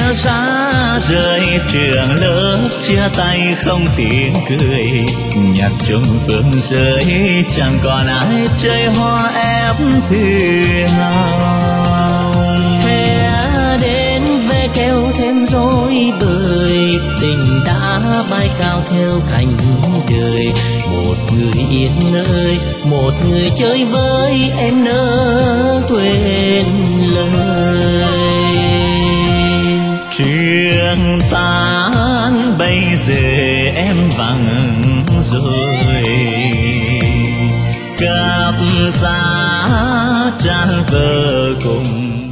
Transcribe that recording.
chia xa rời trường lớp, chia tay không tiếng cười, nhạc trong phương rơi chẳng còn ai chơi hoa ép thương. Hè đến ve kéo thêm rối bời, tình đã bay cao theo cánh đời. Một người yên ơi, một người chơi với em nỡ quên lời. Chuyện tan bây giờ em vắng rồi, cặp giá tràn vỡ cùng